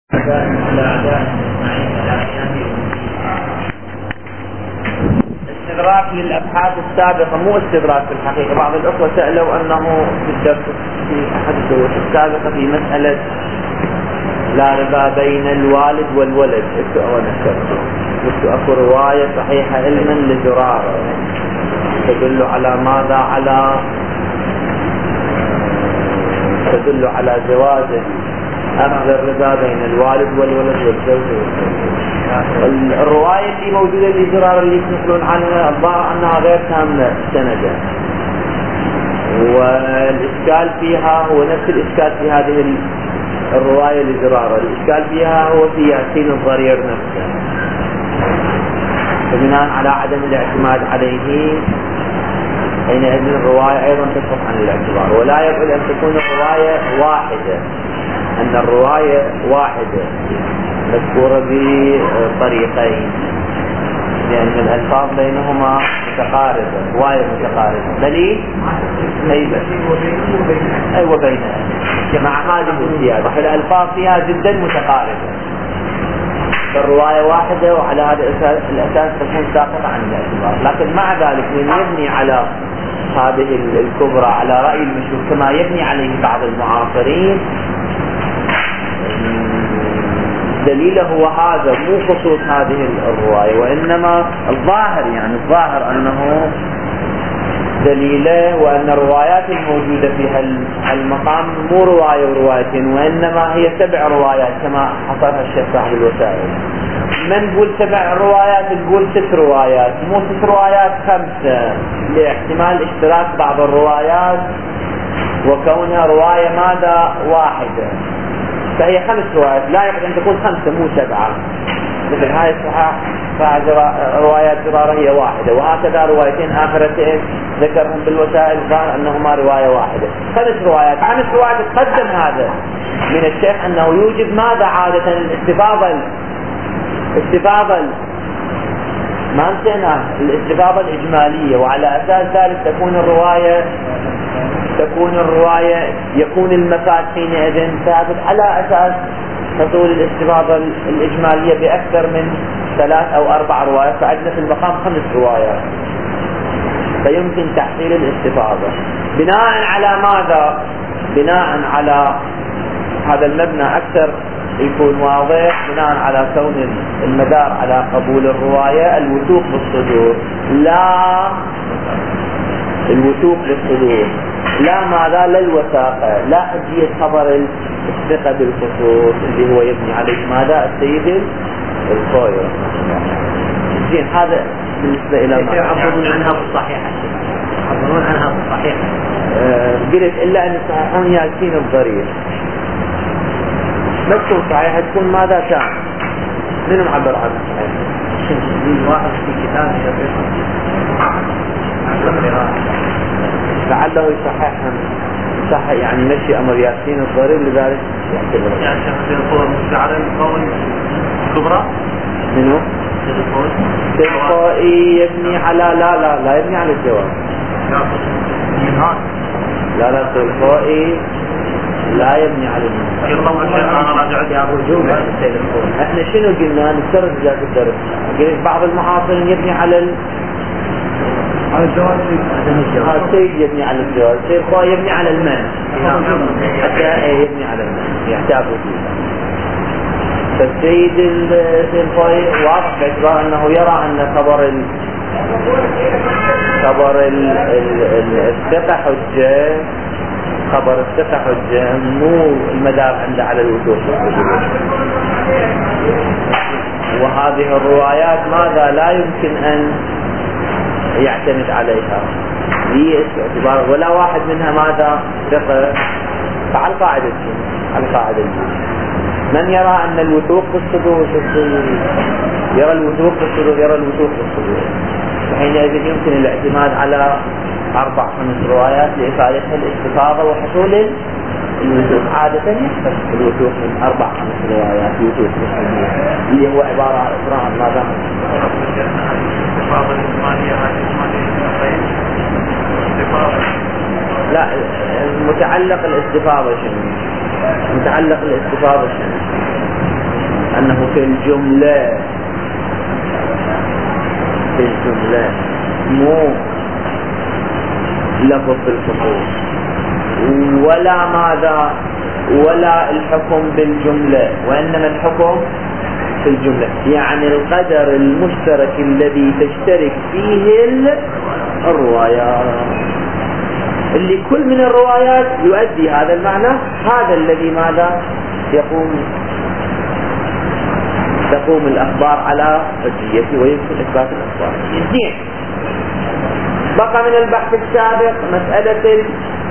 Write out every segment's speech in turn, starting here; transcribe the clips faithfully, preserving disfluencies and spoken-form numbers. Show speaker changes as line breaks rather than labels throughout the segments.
استدراك للأبحاث السابقة، مو استدراك في الحقيقة. بعض الأخوة سألوا أنه في الدرس في أحد الدروس السابقة في مسألة لا ربا بين الوالد والولد، قلت أكو رواية صحيحة علما لزرارة تدل على ماذا؟ على تدل على جواز أخذ الربا بين الوالد والولد والزوج والزوج. الرواية اللي موجودة لزرارة اللي ينقلون عنها الظاهر أنها غير كاملة سندا، والإشكال فيها هو نفس الإشكال في هذه الرواية لزرارة. الإشكال فيها هو في ياسين الضرير نفسه، فبناء على عدم الاعتماد عليه حينئذ الرواية أيضا تسقط عن الاعتبار. ولا يبعد أن تكون الرواية واحدة، أن الرواية واحدة مذكورة بطريقين، لأن الألفاظ بينهما متقاربة، رواية متقاربة. دليل أيضا أي وبينها مع هذه الزيادة، فالألفاظ فيها جدا متقاربة، فالرواية واحدة وعلى هذا الأساس تكون ساقطة عن الاعتبار. لكن مع ذلك من يبني على هذه الكبرى على رأي المشهور كما يبني عليه بعض المعاصرين، دليله هو هذا، مو خصوص هذه الرواية، وإنما الظاهر يعني الظاهر أنه دليله وأن الروايات الموجودة في هالمقام مو رواية وروايتين، وإنما هي سبع روايات كما حصرها الشيخ صاحب الوسائل. من نقول سبع روايات نقول ست روايات، مو ست روايات خمسة، لاحتمال اشتراك بعض الروايات وكونها رواية ماذا واحدة، فهي خمس روايات. لا يمكن أن تكون خمسة مو سبعة، مثل هاي الصحاح روايات زرارة هي واحدة، وهكذا روايتين آخرتين ذكرهم بالوسائل ظهر أنهما رواية واحدة. خمس روايات خمس روايات تقدم هذا من الشيخ أنه يوجد ماذا عادة الاستفاضة الاستفاضة ما نسينا الاستفاضة الإجمالية، وعلى أساس ذلك تكون الرواية تكون الرواية يكون المفاد حينئذ ثابت على أساس حصول الاستفاضة الإجمالية بأكثر من ثلاث أو أربع روايات، فعندنا في المقام خمس روايات، فيمكن تحصيل الاستفاضة بناء على ماذا؟ بناء على هذا المبنى أكثر يكون واضح، بناء على كون المدار على قبول الرواية الوثوق بالصدور، لا الوثوق بالصدور، لا ماذا للوثاقة، لا حجية خبر الثقة بالخصوص اللي هو يبني عليه ماذا السيد الخوي. زين هذا بالنسبة إلى ما
يعبرون عنها بالصحيحة، يعبرون عنها بالصحيحة.
أه قلت إلا أن صحيحون ياسين الضرير مكتوب صحيحة تكون ماذا كان من معبر عنه صحيح
واحد في كتاب
لعله يصححها صح، يعني مشي أمر ياسين الضرير لذلك يعتبر
يعني شخص يقول على القول الكبرى
منه تلقائي يبني على لا لا لا يبني على الجواب، لا لا تلقائي لا يبني على الرجوع. احنا شنو قلنا نفترض ذاك الدرس؟ قلت بعض المعاصرين يبني على ال...
على الجواز،
السيد يبني على الجواز، السيد خواء يبني على المن حتى يبني على المن يحتاجه فيه. فالسيد الخواء واضح باعتبار أنه يرى أن خبر ال... خبر الثقة حجة، خبر الثقة حجة، مو المدار عنده على الوثوق. وهذه الروايات ماذا لا يمكن أن يعتمد عليها باعتبار ولا واحد منها ماذا ثقة. فعلى القاعدة على القاعدة من يرى أن الوثوق في الصدور يرى الوثوق في الصدور يرى الوثوق في الصدور، فحينئذ يمكن الاعتماد على أربع خمس روايات لإفادتها الاستفاضة وحصول الوثوق. عادة يحصل الوثوق من أربع خمس روايات وثوق اللي هو عبارة عن إقرار ماذا؟ لا متعلق الاستفاضة شنو؟ متعلق الاستفاضة شنو؟ أنه في الجملة في الجملة مو لفظ الخصوص ولا ماذا ولا الحكم بالجملة، وإنما الحكم في الجملة، يعني القدر المشترك الذي تشترك فيه الروايات، اللي كل من الروايات يؤدي هذا المعنى، هذا الذي ماذا يقوم تقوم الأخبار على حجيته ويمكن إثبات الأخبار. اثنين، بقى من البحث السابق مسألة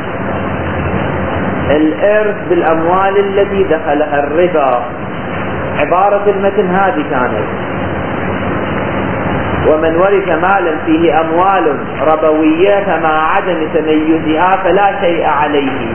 الإرث بالأموال التي دخلها الربا. عبارة المتن هذه كانت: ومن ورث مالا فيه أموال ربوية فمع عدم تميزها فلا شيء عليه،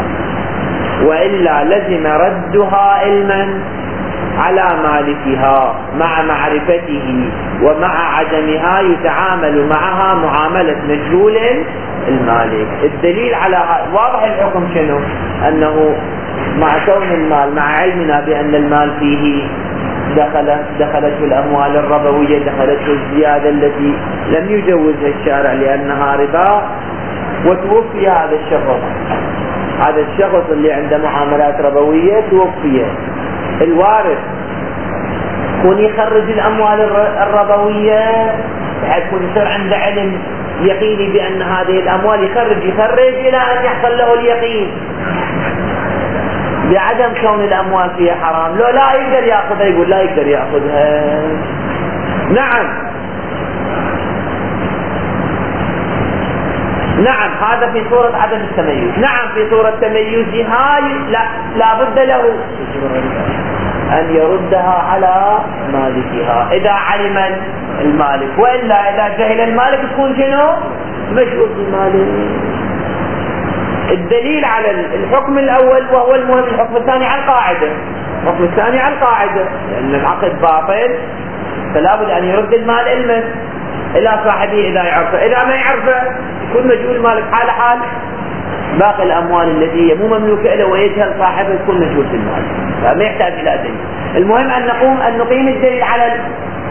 وإلا لزم ردها علما على مالكها مع معرفته، ومع عدمها يتعامل معها معاملة مجهول المالك. الدليل على واضح الحكم شنو؟ أنه مع كون المال، مع علمنا بأن المال فيه دخلت دخلته الأموال الربوية، دخلته الزيادة التي لم يجوزها الشارع لأنها ربا، وتوفي هذا الشخص هذا الشخص اللي عنده معاملات ربوية توفي. الوارث يكون يخرج الأموال الربوية بحيث يكون يصير عنده علم يقيني بأن هذه الأموال يخرج يخرج إلى أن يحصل له اليقين بعدم كون الأموال فيها حرام. لو لا يقدر يأخذها، يقول لا يقدر يأخذها. نعم نعم هذا في صورة عدم التميز. نعم في صورة تميزها لا, لا بد له أن يردها على مالكها إذا علم المالك، وإلا إذا جهل المالك تكون شنو؟ مجهول المالك. الدليل على الحكم الأول وهو المهم، الحكم الثاني على القاعدة الحكم الثاني على القاعدة لأن العقد باطل، فلا بد أن يرد المال علما إلى صاحبه إذا يعرفه. إذا ما يعرفه يكون مجهول مالك حال حال باقي الأموال التي هي مو مملوكة له ويجهل صاحبه يكون مجهول في المال، فما يحتاج إلى دليل. المهم أن نقوم أن نقيم الدليل على ال...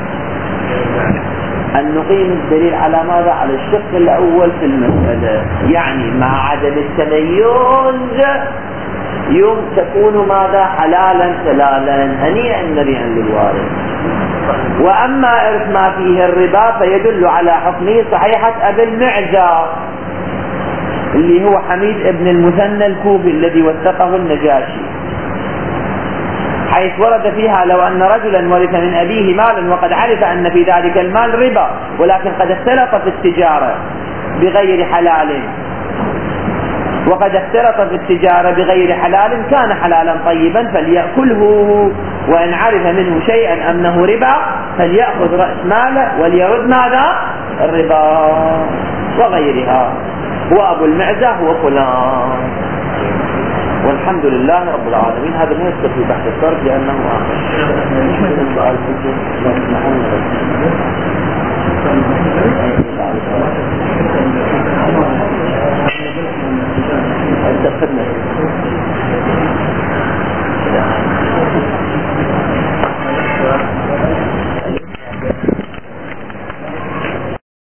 أن نقيم الدليل على ماذا؟ على الشق الأول في المسألة، يعني مع عدم التميز يوم تكون ماذا؟ حلالا حلالا هنيئا مريئا للوارث. وأما إرث ما فيه الربا فيدل على حكمه صحيحة أبي المعزى اللي هو حميد ابن المثنى الكوفي الذي وثقه النجاشي، حيث ورد فيها: لو أن رجلا ورث من أبيه مالا وقد عرف أن في ذلك المال ربا ولكن قد اختلط في التجارة بغير حلال وقد اختلط في التجارة بغير حلال كان حلالا طيبا فليأكله، وإن عرف منه شيئا أنه ربا فليأخذ رأس ماله وليرد ماذا؟ الربا وغيرها. وأبو المعزى هو فلان. والحمد لله رب العالمين. هذا ما يذكر في بحث الصرف لأنه آخر